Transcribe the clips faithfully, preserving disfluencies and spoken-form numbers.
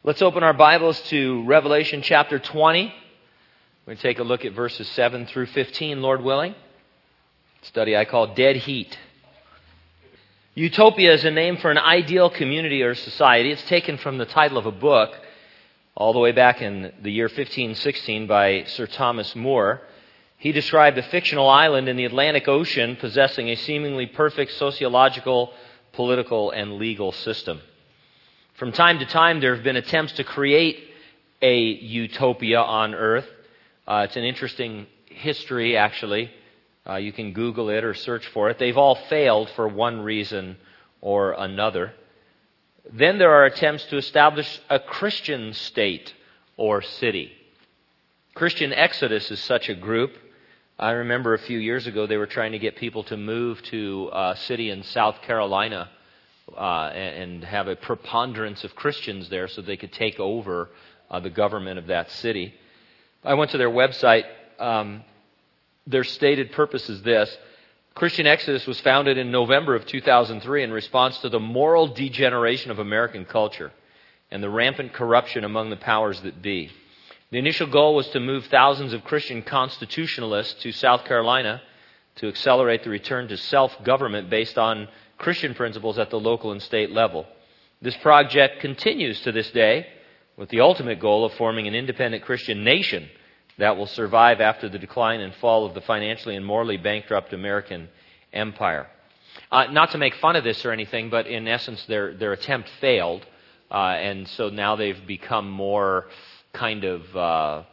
Let's open our Bibles to Revelation chapter twenty. We're going to take a look at verses seven through fifteen, Lord willing. Study I call Dead Heat. Utopia is a name for an ideal community or society. It's taken from the title of a book all the way back in the year fifteen sixteen by Sir Thomas More. He described a fictional island in the Atlantic Ocean possessing a seemingly perfect sociological, political, and legal system. From time to time, there have been attempts to create a utopia on Earth. Uh, it's an interesting history, actually. Uh, you can Google it or search for it. They've all failed for one reason or another. Then there are attempts to establish a Christian state or city. Christian Exodus is such a group. I remember a few years ago they were trying to get people to move to a city in South Carolina uh, and have a preponderance of Christians there so they could take over uh, the government of that city. I went to their website. Um, their stated purpose is this. Christian Exodus was founded in November of two thousand three in response to the moral degeneration of American culture and the rampant corruption among the powers that be. The initial goal was to move thousands of Christian constitutionalists to South Carolina to accelerate the return to self-government based on Christian principles at the local and state level. This project continues to this day with the ultimate goal of forming an independent Christian nation that will survive after the decline and fall of the financially and morally bankrupt American empire. Uh, not to make fun of this or anything, but in essence their, their attempt failed, uh, and so now they've become more kind of, uh,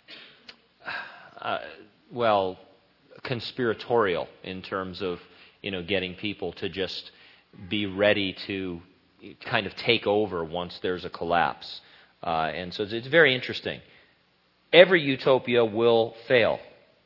uh, well, conspiratorial in terms of, you know, getting people to just be ready to kind of take over once there's a collapse. Uh, and so it's very interesting. Every utopia will fail.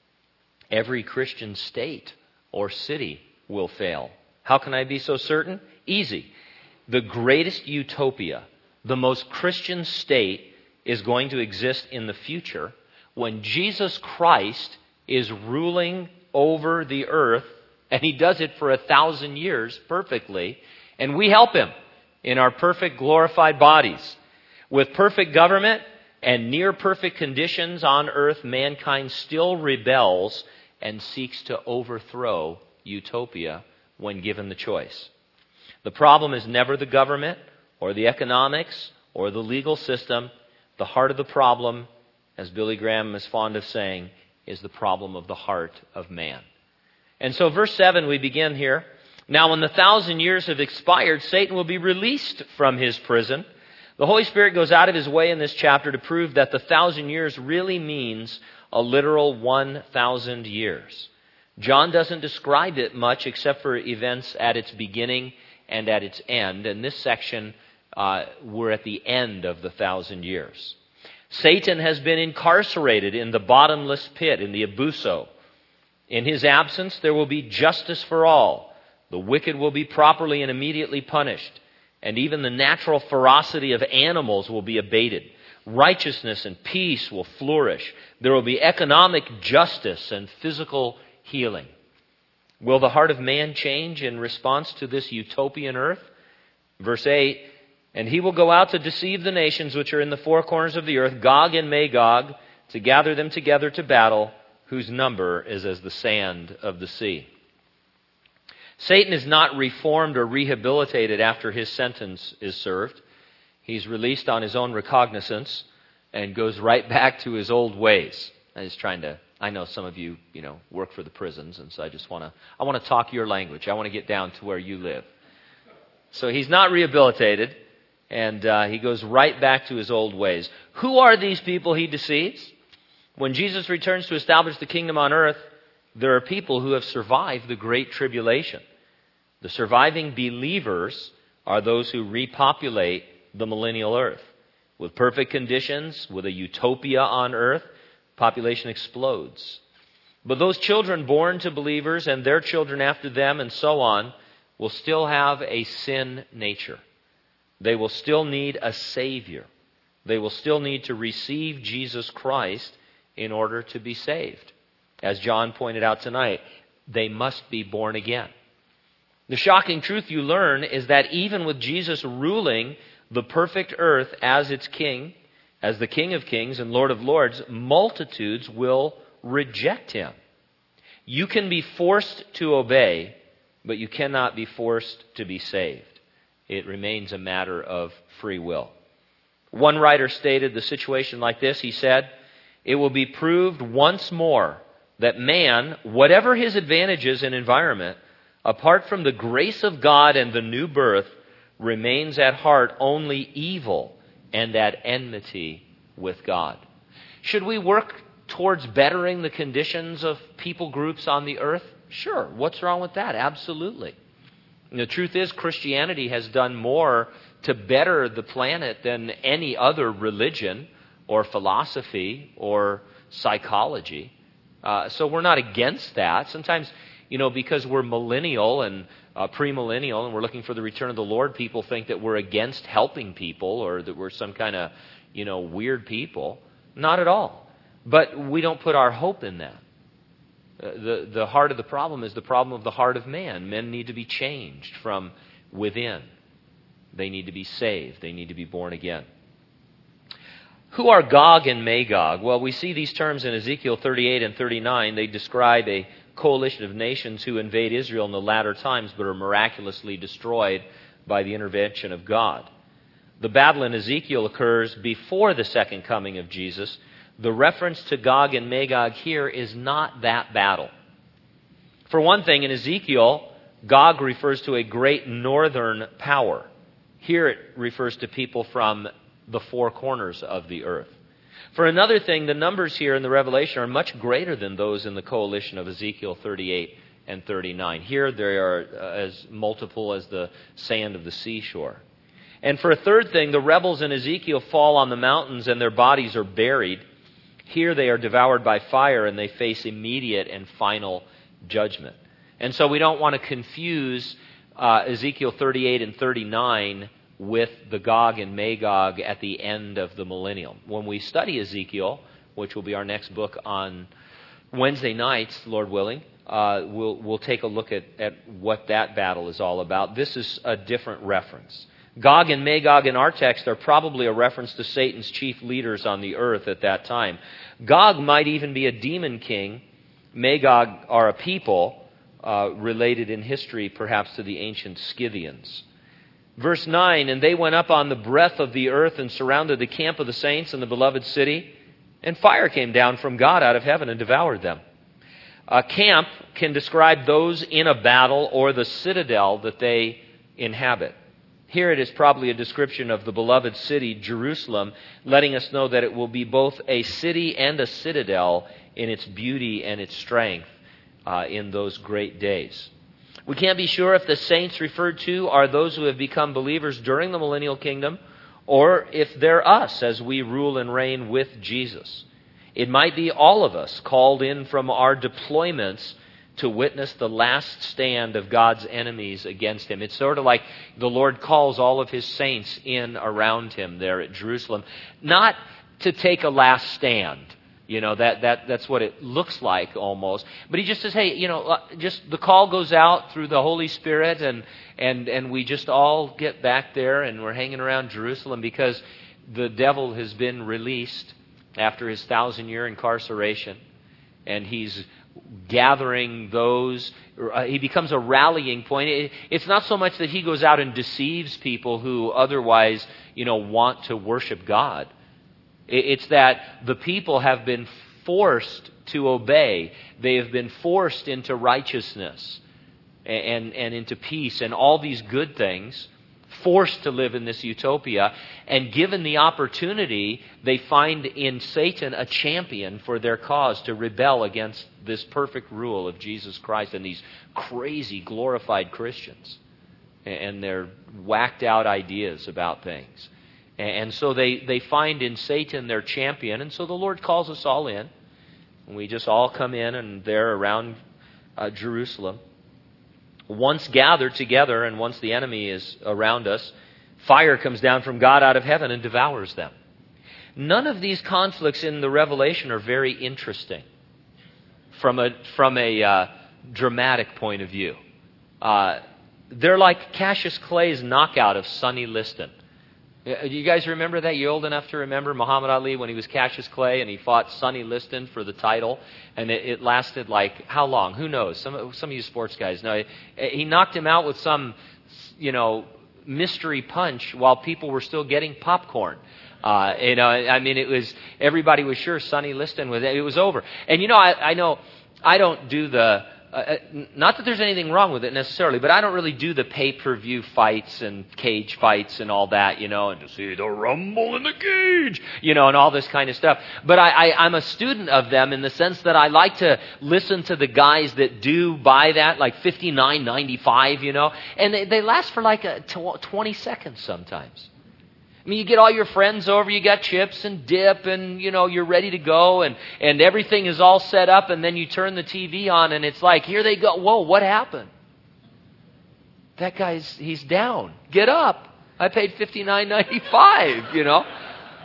Every Christian state or city will fail. How can I be so certain? Easy. The greatest utopia, the most Christian state, is going to exist in the future when Jesus Christ is ruling over the earth, and He does it for a thousand years perfectly, and we help Him in our perfect glorified bodies. With perfect government and near-perfect conditions on earth, mankind still rebels and seeks to overthrow utopia when given the choice. The problem is never the government or the economics or the legal system. The heart of the problem, as Billy Graham is fond of saying, is the problem of the heart of man. And so verse seven, we begin here. Now when the thousand years have expired, Satan will be released from his prison. The Holy Spirit goes out of His way in this chapter to prove that the thousand years really means a literal one thousand years. John doesn't describe it much except for events at its beginning and at its end. And this section, uh, we're at the end of the thousand years. Satan has been incarcerated in the bottomless pit, in the abuso. In his absence, there will be justice for all. The wicked will be properly and immediately punished. And even the natural ferocity of animals will be abated. Righteousness and peace will flourish. There will be economic justice and physical healing. Will the heart of man change in response to this utopian earth? Verse eight, and he will go out to deceive the nations which are in the four corners of the earth, Gog and Magog, to gather them together to battle, whose number is as the sand of the sea. Satan is not reformed or rehabilitated after his sentence is served. He's released on his own recognizance and goes right back to his old ways. I was trying to, I know some of you, you know, work for the prisons, and so I just want to, I want to talk your language. I want to get down to where you live. So he's not rehabilitated, and uh, he goes right back to his old ways. Who are these people he deceives? When Jesus returns to establish the kingdom on earth, there are people who have survived the Great Tribulation. The surviving believers are those who repopulate the millennial earth. With perfect conditions, with a utopia on earth, population explodes. But those children born to believers and their children after them and so on will still have a sin nature. They will still need a Savior. They will still need to receive Jesus Christ in order to be saved. As John pointed out tonight, they must be born again. The shocking truth you learn is that even with Jesus ruling the perfect earth as its king, as the King of kings and Lord of lords, multitudes will reject him. You can be forced to obey, but you cannot be forced to be saved. It remains a matter of free will. One writer stated the situation like this. He said, "It will be proved once more that man, whatever his advantages and environment, apart from the grace of God and the new birth, remains at heart only evil and at enmity with God." Should we work towards bettering the conditions of people groups on the earth? Sure. What's wrong with that? Absolutely. And the truth is, Christianity has done more to better the planet than any other religion or philosophy or psychology. Uh, so we're not against that. Sometimes, you know, because we're millennial and uh, premillennial and we're looking for the return of the Lord, people think that we're against helping people or that we're some kind of, you know, weird people. Not at all. But we don't put our hope in that. Uh, the, the heart of the problem is the problem of the heart of man. Men need to be changed from within. They need to be saved. They need to be born again. Who are Gog and Magog? Well, we see these terms in Ezekiel thirty-eight and thirty-nine. They describe a coalition of nations who invade Israel in the latter times but are miraculously destroyed by the intervention of God. The battle in Ezekiel occurs before the second coming of Jesus. The reference to Gog and Magog here is not that battle. For one thing, in Ezekiel, Gog refers to a great northern power. Here it refers to people from the four corners of the earth. For another thing, the numbers here in the Revelation are much greater than those in the coalition of Ezekiel thirty-eight and thirty-nine. Here they are as multiple as the sand of the seashore. And for a third thing, the rebels in Ezekiel fall on the mountains and their bodies are buried. Here they are devoured by fire and they face immediate and final judgment. And so we don't want to confuse uh, Ezekiel thirty-eight and thirty-nine with the Gog and Magog at the end of the millennium. When we study Ezekiel, which will be our next book on Wednesday nights, Lord willing, uh, we'll, we'll take a look at, at what that battle is all about. This is a different reference. Gog and Magog in our text are probably a reference to Satan's chief leaders on the earth at that time. Gog might even be a demon king. Magog are a people uh, related in history perhaps to the ancient Scythians. Verse nine, "And they went up on the breadth of the earth and surrounded the camp of the saints and the beloved city, and fire came down from God out of heaven and devoured them." A camp can describe those in a battle or the citadel that they inhabit. Here it is probably a description of the beloved city, Jerusalem, letting us know that it will be both a city and a citadel in its beauty and its strength uh, in those great days. We can't be sure if the saints referred to are those who have become believers during the millennial kingdom or if they're us as we rule and reign with Jesus. It might be all of us called in from our deployments to witness the last stand of God's enemies against him. It's sort of like the Lord calls all of his saints in around him there at Jerusalem, not to take a last stand. You know, that, that that's what it looks like almost. But he just says, hey, you know, just the call goes out through the Holy Spirit and, and, and we just all get back there and we're hanging around Jerusalem because the devil has been released after his thousand-year incarceration. And he's gathering those. Uh, he becomes a rallying point. It, it's not so much that he goes out and deceives people who otherwise, you know, want to worship God. It's that the people have been forced to obey. They have been forced into righteousness and, and into peace and all these good things, forced to live in this utopia. And given the opportunity, they find in Satan a champion for their cause to rebel against this perfect rule of Jesus Christ and these crazy glorified Christians and their whacked out ideas about things. And so they, they find in Satan their champion. And so the Lord calls us all in. And we just all come in and they're around uh, Jerusalem. Once gathered together and once the enemy is around us, fire comes down from God out of heaven and devours them. None of these conflicts in the Revelation are very interesting from a, from a uh, dramatic point of view. Uh, they're like Cassius Clay's knockout of Sonny Liston. You guys remember that? You old enough to remember Muhammad Ali when he was Cassius Clay and he fought Sonny Liston for the title? And it, it lasted like, how long? Who knows? Some, some of you sports guys know. He knocked him out with some, you know, mystery punch while people were still getting popcorn. Uh, you know, I mean, it was, everybody was sure Sonny Liston was, it was over. And you know, I, I know, I don't do the, Uh, not that there's anything wrong with it necessarily, but I don't really do the pay-per-view fights and cage fights and all that, you know, and to see the rumble in the cage, you know, and all this kind of stuff. But I, I, I'm a student of them in the sense that I like to listen to the guys that do buy that, like fifty-nine ninety-five, you know, and they, they last for like a twenty seconds sometimes. I mean, you get all your friends over, you got chips and dip and, you know, you're ready to go and, and everything is all set up and then you turn the T V on and it's like, here they go. Whoa, what happened? That guy's, he's down. Get up. I paid fifty-nine ninety-five, you know.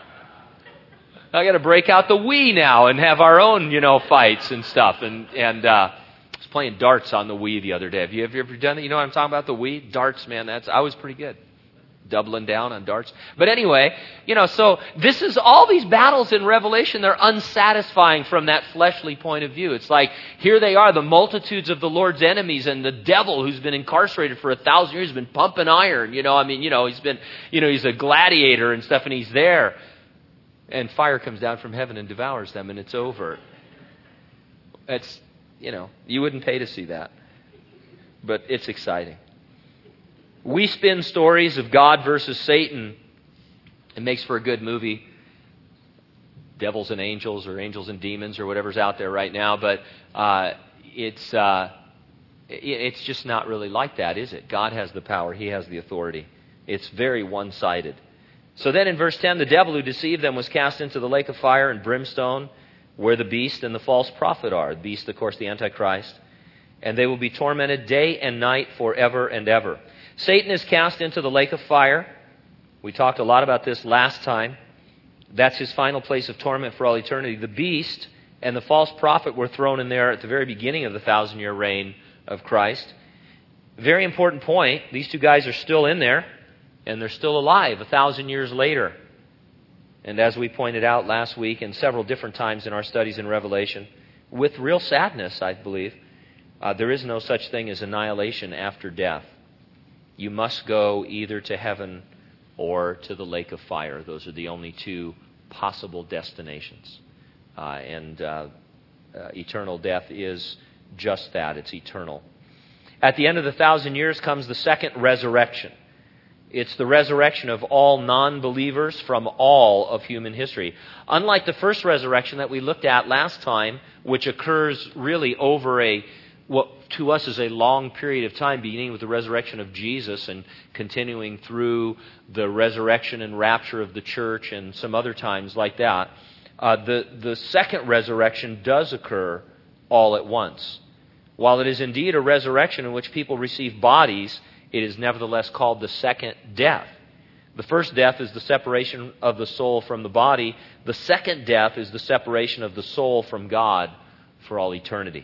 I got to break out the Wii now and have our own, you know, fights and stuff. And, and, uh, I was playing darts on the Wii the other day. Have you, have you ever done that? You know what I'm talking about? The Wii? Darts, man, that's, I was pretty good. Doubling down on darts. But anyway, you know, so this is all these battles in Revelation, they're unsatisfying from that fleshly point of view. It's like, here they are, the multitudes of the Lord's enemies and the devil who's been incarcerated for a thousand years, has been pumping iron, you know, I mean, you know, he's been, you know, he's a gladiator and stuff and he's there. And fire comes down from heaven and devours them and it's over. It's, you know, you wouldn't pay to see that. But it's exciting. We spin stories of God versus Satan. It makes for a good movie. Devils and angels or angels and demons or whatever's out there right now. But uh, it's uh, it's just not really like that, is it? God has the power. He has the authority. It's very one-sided. So then in verse ten, the devil who deceived them was cast into the lake of fire and brimstone where the beast and the false prophet are. The beast, of course, the Antichrist. And they will be tormented day and night forever and ever. Satan is cast into the lake of fire. We talked a lot about this last time. That's his final place of torment for all eternity. The beast and the false prophet were thrown in there at the very beginning of the thousand-year reign of Christ. Very important point. These two guys are still in there, and they're still alive a thousand years later. And as we pointed out last week and several different times in our studies in Revelation, with real sadness, I believe, uh, there is no such thing as annihilation after death. You must go either to heaven or to the lake of fire. Those are the only two possible destinations. Uh, and uh, uh, eternal death is just that. It's eternal. At the end of the thousand years comes the second resurrection. It's the resurrection of all non-believers from all of human history. Unlike the first resurrection that we looked at last time, which occurs really over a what to us is a long period of time, beginning with the resurrection of Jesus and continuing through the resurrection and rapture of the church and some other times like that. Uh, the, the second resurrection does occur all at once. While it is indeed a resurrection in which people receive bodies, it is nevertheless called the second death. The first death is the separation of the soul from the body. The second death is the separation of the soul from God for all eternity.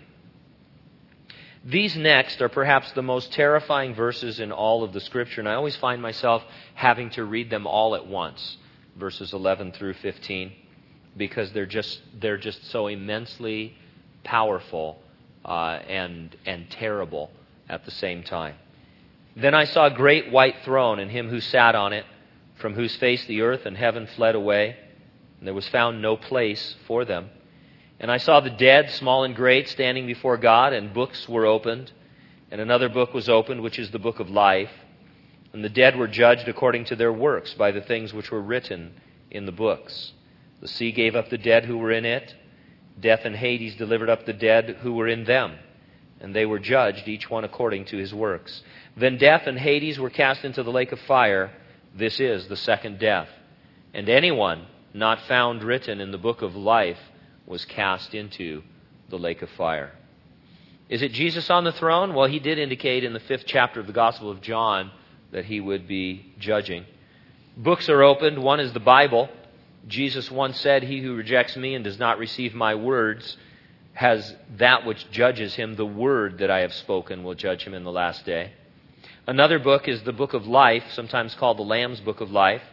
These next are perhaps the most terrifying verses in all of the Scripture, and I always find myself having to read them all at once, verses eleven through fifteen, because they're just they're just so immensely powerful uh, and and terrible at the same time. Then I saw a great white throne, and him who sat on it, from whose face the earth and heaven fled away, and there was found no place for them. And I saw the dead, small and great, standing before God, and books were opened. And another book was opened, which is the book of life. And the dead were judged according to their works by the things which were written in the books. The sea gave up the dead who were in it. Death and Hades delivered up the dead who were in them. And they were judged, each one according to his works. Then death and Hades were cast into the lake of fire. This is the second death. And anyone not found written in the book of life was cast into the lake of fire. Is it Jesus on the throne? Well, he did indicate in the fifth chapter of the Gospel of John that he would be judging. Books are opened. One is the Bible. Jesus once said, "He who rejects me and does not receive my words has that which judges him. The word that I have spoken will judge him in the last day." Another book is the book of life, sometimes called the Lamb's book of life.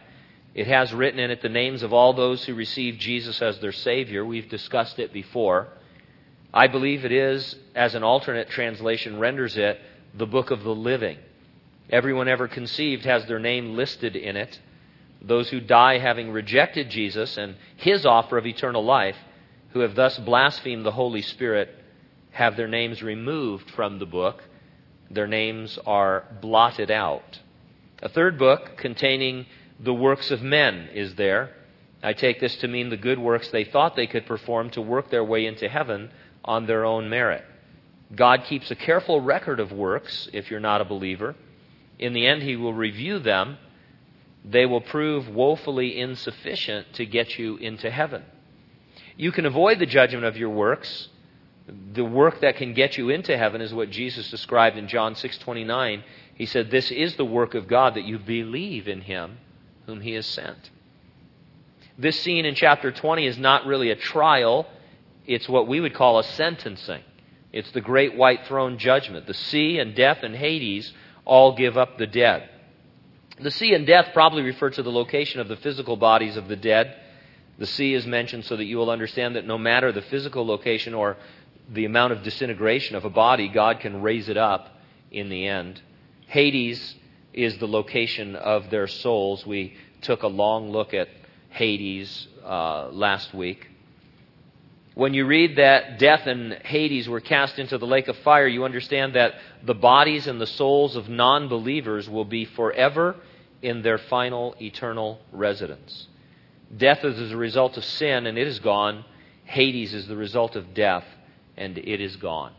It has written in it the names of all those who received Jesus as their Savior. We've discussed it before. I believe it is, as an alternate translation renders it, the book of the living. Everyone ever conceived has their name listed in it. Those who die having rejected Jesus and His offer of eternal life, who have thus blasphemed the Holy Spirit, have their names removed from the book. Their names are blotted out. A third book containing the works of men is there. I take this to mean the good works they thought they could perform to work their way into heaven on their own merit. God keeps a careful record of works if you're not a believer. In the end, He will review them. They will prove woefully insufficient to get you into heaven. You can avoid the judgment of your works. The work that can get you into heaven is what Jesus described in John six twenty-nine. He said, "This is the work of God, that you believe in Him whom He has sent." This scene in chapter twenty is not really a trial. It's what we would call a sentencing. It's the great white throne judgment. The sea and death and Hades all give up the dead. The sea and death probably refer to the location of the physical bodies of the dead. The sea is mentioned so that you will understand that no matter the physical location or the amount of disintegration of a body, God can raise it up in the end. Hades is the location of their souls. We took a long look at Hades uh, last week. When you read that death and Hades were cast into the lake of fire, you understand that the bodies and the souls of non-believers will be forever in their final eternal residence. Death is the result of sin, and it is gone. Hades is the result of death, and it is gone.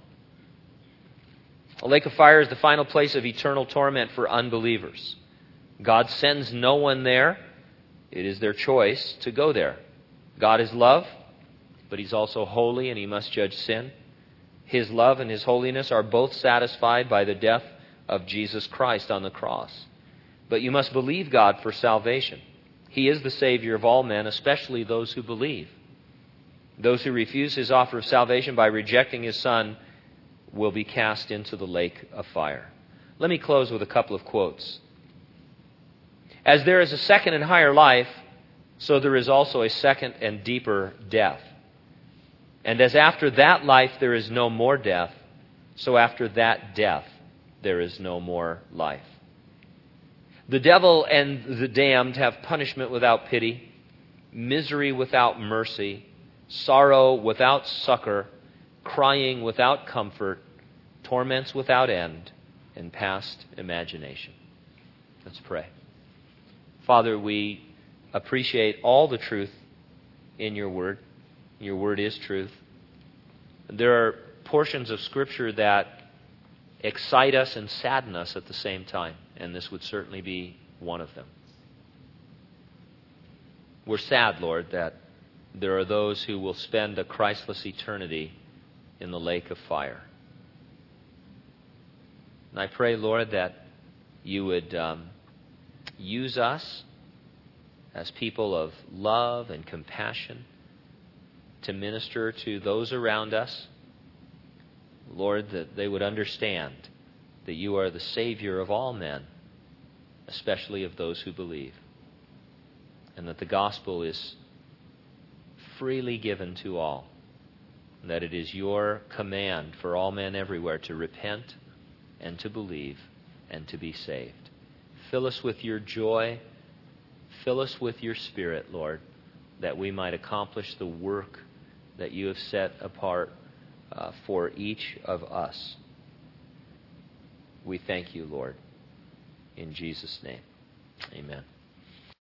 The lake of fire is the final place of eternal torment for unbelievers. God sends no one there. It is their choice to go there. God is love, but He's also holy, and He must judge sin. His love and His holiness are both satisfied by the death of Jesus Christ on the cross. But you must believe God for salvation. He is the Savior of all men, especially those who believe. Those who refuse His offer of salvation by rejecting His Son will be cast into the lake of fire. Let me close with a couple of quotes. As there is a second and higher life, so there is also a second and deeper death. And as after that life there is no more death, so after that death there is no more life. The devil and the damned have punishment without pity, misery without mercy, sorrow without succor, crying without comfort, torments without end, and past imagination. Let's pray. Father, we appreciate all the truth in your word. Your word is truth. There are portions of Scripture that excite us and sadden us at the same time, and this would certainly be one of them. We're sad, Lord, that there are those who will spend a Christless eternity in the lake of fire. And I pray, Lord, that you would um, use us as people of love and compassion to minister to those around us. Lord, that they would understand that you are the Savior of all men, especially of those who believe, and that the gospel is freely given to all, and that it is your command for all men everywhere to repent and to believe and to be saved. Fill us with your joy. Fill us with your Spirit, Lord, that we might accomplish the work that you have set apart uh, for each of us. We thank you, Lord. In Jesus' name, amen.